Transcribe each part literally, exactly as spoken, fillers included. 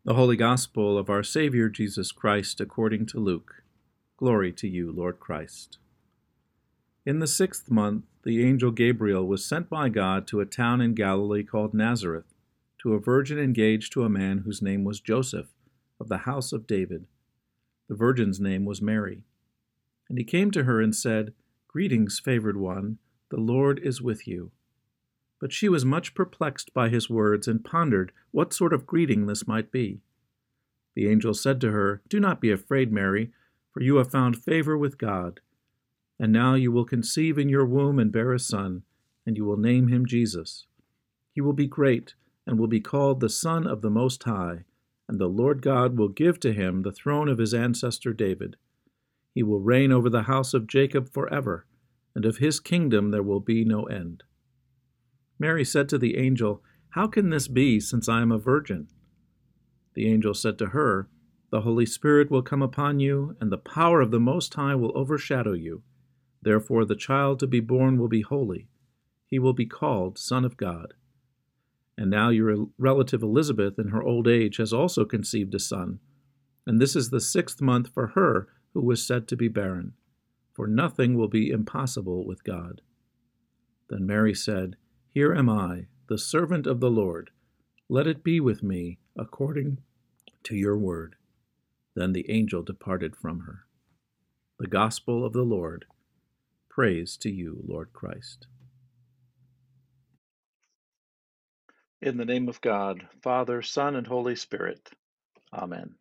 The Holy Gospel of our Savior Jesus Christ according to Luke. Glory to you, Lord Christ. In the sixth month, the angel Gabriel was sent by God to a town in Galilee called Nazareth, to a virgin engaged to a man whose name was Joseph, of the house of David. The virgin's name was Mary. And he came to her and said, "Greetings, favored one, the Lord is with you." But she was much perplexed by his words and pondered what sort of greeting this might be. The angel said to her, "Do not be afraid, Mary, for you have found favor with God. And now you will conceive in your womb and bear a son, and you will name him Jesus. He will be great and will be called the Son of the Most High, and the Lord God will give to him the throne of his ancestor David. He will reign over the house of Jacob forever, and of his kingdom there will be no end." Mary said to the angel, "How can this be, since I am a virgin?" The angel said to her, "The Holy Spirit will come upon you, and the power of the Most High will overshadow you. Therefore the child to be born will be holy. He will be called Son of God. And now your relative Elizabeth in her old age has also conceived a son, and this is the sixth month for her who was said to be barren, for nothing will be impossible with God." Then Mary said, "Here am I, the servant of the Lord. Let it be with me according to your word." Then the angel departed from her. The Gospel of the Lord. Praise to you, Lord Christ. In the name of God, Father, Son, and Holy Spirit. Amen.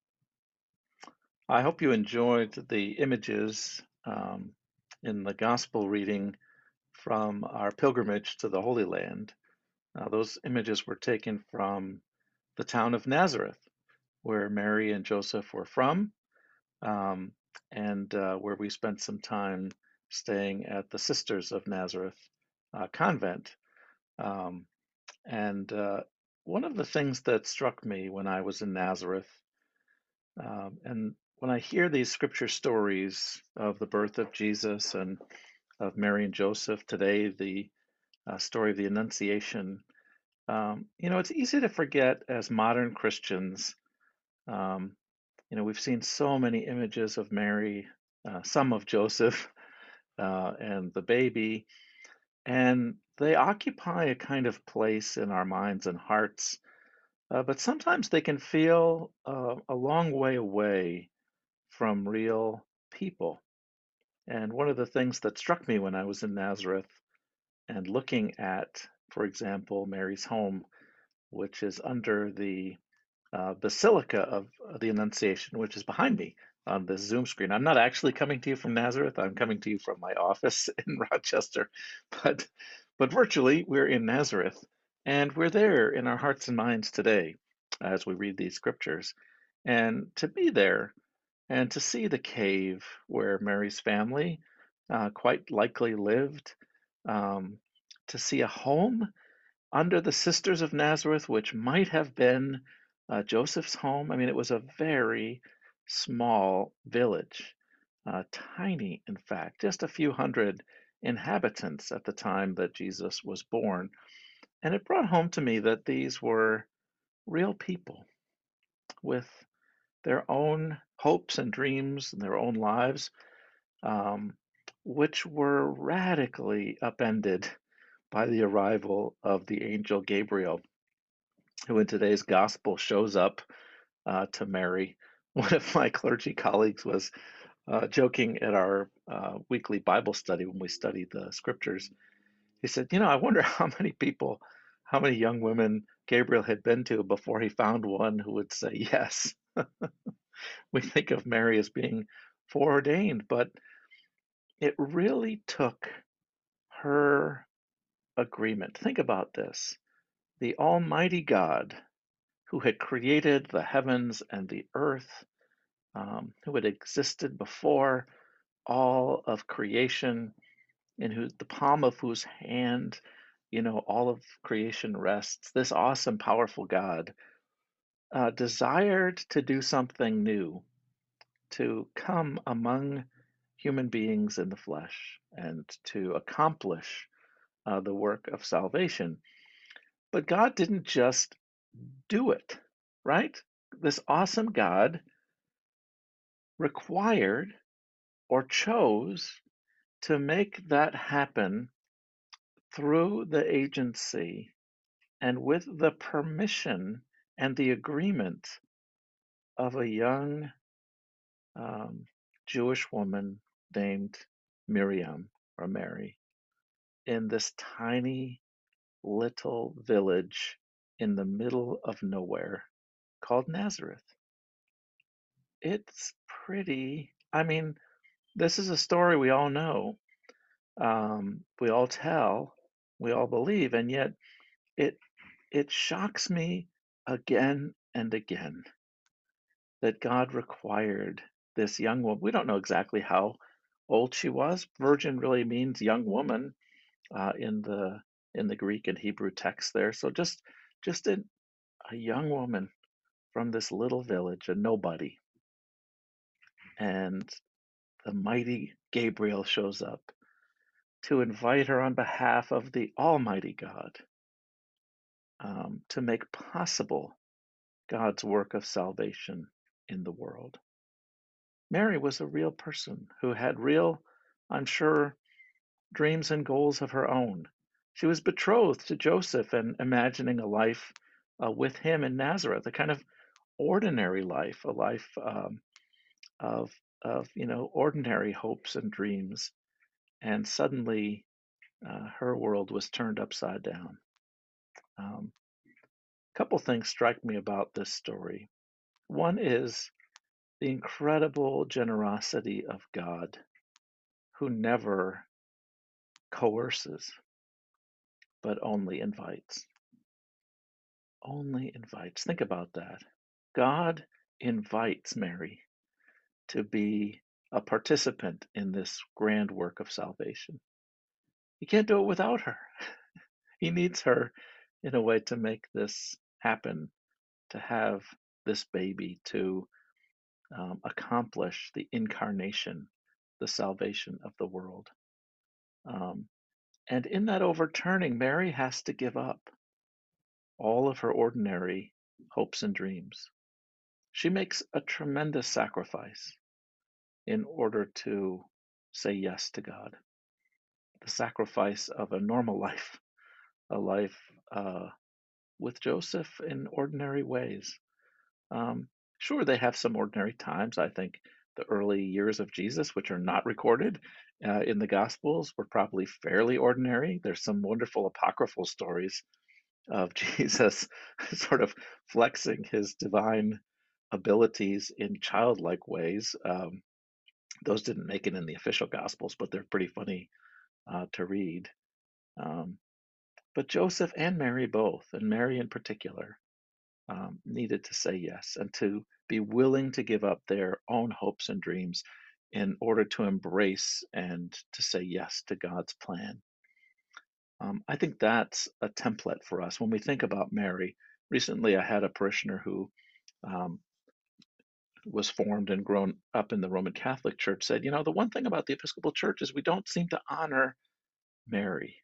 I hope you enjoyed the images um, in the Gospel reading from our pilgrimage to the Holy Land. Uh, those images were taken from the town of Nazareth, where Mary and Joseph were from, um, and uh, where we spent some time staying at the Sisters of Nazareth uh, convent. Um, and uh, one of the things that struck me when I was in Nazareth, um, and when I hear these scripture stories of the birth of Jesus and of Mary and Joseph, today the uh, story of the Annunciation, um, you know, it's easy to forget as modern Christians. Um, you know, we've seen so many images of Mary, uh, some of Joseph uh, and the baby, and they occupy a kind of place in our minds and hearts. Uh, but sometimes they can feel uh, a long way away from real people. And one of the things that struck me when I was in Nazareth and looking at, for example, Mary's home, which is under the uh, Basilica of the Annunciation, which is behind me on this Zoom screen. I'm not actually coming to you from Nazareth. I'm coming to you from my office in Rochester, but but virtually we're in Nazareth, and we're there in our hearts and minds today as we read these scriptures. And to be there and to see the cave where Mary's family uh, quite likely lived, um, to see a home under the Sisters of Nazareth, which might have been uh, Joseph's home. I mean, it was a very small village, uh, tiny, in fact, just a few hundred inhabitants at the time that Jesus was born. And it brought home to me that these were real people with their own hopes and dreams and their own lives, um, which were radically upended by the arrival of the angel Gabriel, who in today's gospel shows up uh, to Mary. One of my clergy colleagues was uh, joking at our uh, weekly Bible study when we studied the scriptures. He said, "You know, I wonder how many people, how many young women Gabriel had been to before he found one who would say yes." We think of Mary as being foreordained, but it really took her agreement. Think about this. The Almighty God, who had created the heavens and the earth, um, who had existed before all of creation, in whose the palm of whose hand, you know, all of creation rests. This awesome, powerful God uh, desired to do something new, to come among human beings in the flesh and to accomplish uh, the work of salvation. But God didn't just do it, right? this awesome God required or chose to make that happen through the agency and with the permission and the agreement of a young um, Jewish woman named Miriam or Mary in this tiny little village in the middle of nowhere called Nazareth. It's pretty, I mean, this is a story we all know, um, we all tell, we all believe, and yet it it shocks me again and again that God required this young woman. We don't know exactly how old she was. Virgin really means young woman uh, in the in the Greek and Hebrew text there. So just just a, a young woman from this little village, a nobody, and the mighty Gabriel shows up to invite her on behalf of the Almighty God um, to make possible God's work of salvation in the world. Mary was a real person who had real, I'm sure, dreams and goals of her own. She was betrothed to Joseph and imagining a life uh, with him in Nazareth, a kind of ordinary life, a life um, of of you know ordinary hopes and dreams. And suddenly, uh, her world was turned upside down. Um, a couple things strike me about this story. One is the incredible generosity of God, who never coerces, but only invites. Only invites. Think about that. God invites Mary to be a participant in this grand work of salvation. He can't do it without her. He needs her in a way to make this happen, to have this baby, to um, accomplish the incarnation, the salvation of the world. Um, and in that overturning, Mary has to give up all of her ordinary hopes and dreams. She makes a tremendous sacrifice in order to say yes to God. The sacrifice of a normal life, a life uh, with Joseph in ordinary ways. Um, sure, they have some ordinary times. I think the early years of Jesus, which are not recorded uh, in the Gospels, were probably fairly ordinary. There's some wonderful apocryphal stories of Jesus sort of flexing his divine abilities in childlike ways. Um, those didn't make it in the official Gospels, but they're pretty funny uh, to read. Um, but Joseph and Mary both, and Mary in particular, um, needed to say yes and to be willing to give up their own hopes and dreams in order to embrace and to say yes to God's plan. Um, I think that's a template for us when we think about Mary. Recently, I had a parishioner who um, was formed and grown up in the Roman Catholic Church said, you know, the one thing about the Episcopal Church is we don't seem to honor Mary.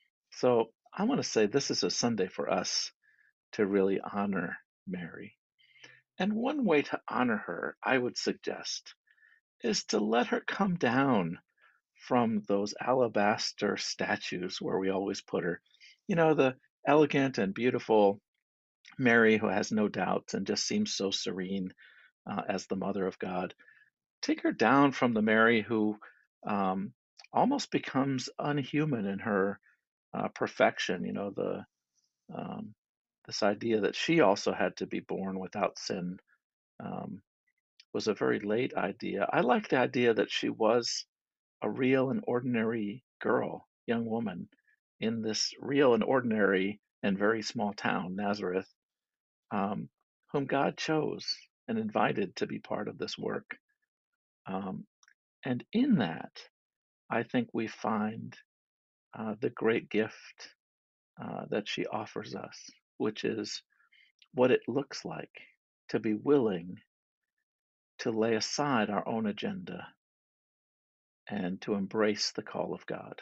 So I want to say this is a Sunday for us to really honor Mary. And one way to honor her, I would suggest, is to let her come down from those alabaster statues where we always put her. You know, the elegant and beautiful Mary who has no doubts and just seems so serene uh, as the Mother of God. Take her down from the Mary who um, almost becomes unhuman in her uh, perfection. You know, the um, this idea that she also had to be born without sin um, was a very late idea. I like the idea that she was a real and ordinary girl, young woman, in this real and ordinary and very small town, Nazareth, um, whom God chose and invited to be part of this work. Um, and in that, I think we find uh, the great gift uh, that she offers us, which is what it looks like to be willing to lay aside our own agenda and to embrace the call of God,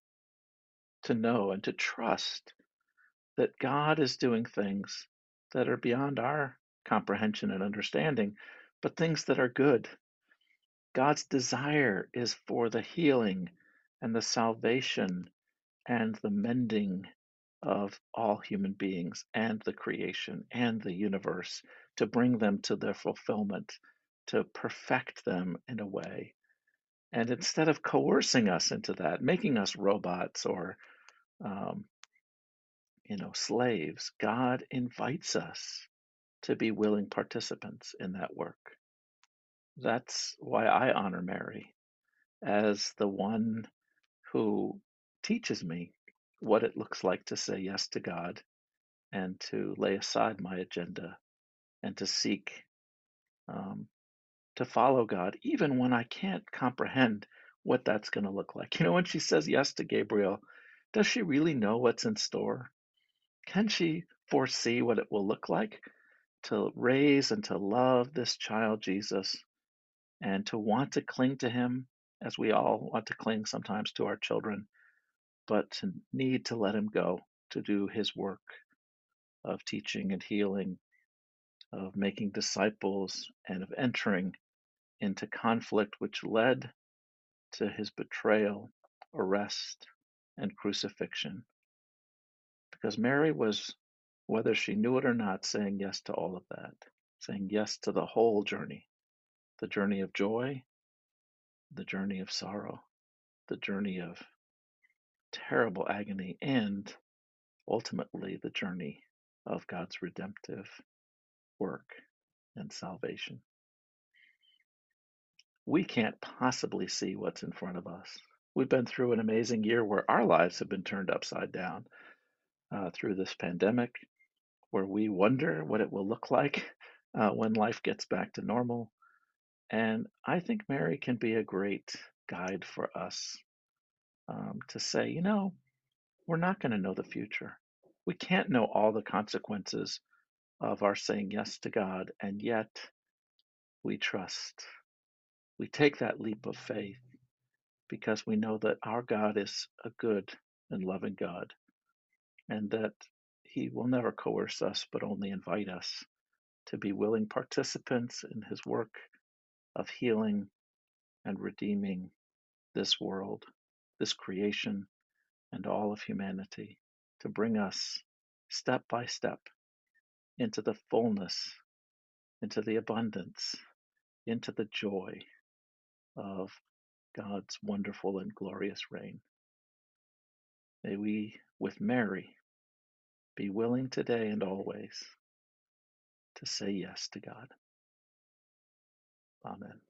to know and to trust that God is doing things that are beyond our comprehension and understanding, but things that are good. God's desire is for the healing and the salvation and the mending of all human beings and the creation and the universe, to bring them to their fulfillment, to perfect them in a way. And instead of coercing us into that, making us robots or, um, you know, slaves, God invites us to be willing participants in that work. That's why I honor Mary as the one who teaches me what it looks like to say yes to God and to lay aside my agenda and to seek um, to follow God, even when I can't comprehend what that's going to look like. You know, when she says yes to Gabriel, does she really know what's in store? Can she foresee what it will look like to raise and to love this child Jesus and to want to cling to him as we all want to cling sometimes to our children, but to need to let him go to do his work of teaching and healing, of making disciples, and of entering into conflict which led to his betrayal, arrest, and crucifixion. Because Mary was, whether she knew it or not, saying yes to all of that, saying yes to the whole journey, the journey of joy, the journey of sorrow, the journey of terrible agony, and ultimately the journey of God's redemptive work and salvation. We can't possibly see what's in front of us. We've been through an amazing year where our lives have been turned upside down uh, through this pandemic, where we wonder what it will look like uh, when life gets back to normal. And I think Mary can be a great guide for us um, to say, you know, we're not going to know the future. We can't know all the consequences of our saying yes to God, and yet we trust. We take that leap of faith because we know that our God is a good and loving God, and that He will never coerce us, but only invite us to be willing participants in His work of healing and redeeming this world, this creation, and all of humanity, to bring us step by step into the fullness, into the abundance, into the joy of God's wonderful and glorious reign. May we, with Mary, be willing today and always to say yes to God. Amen.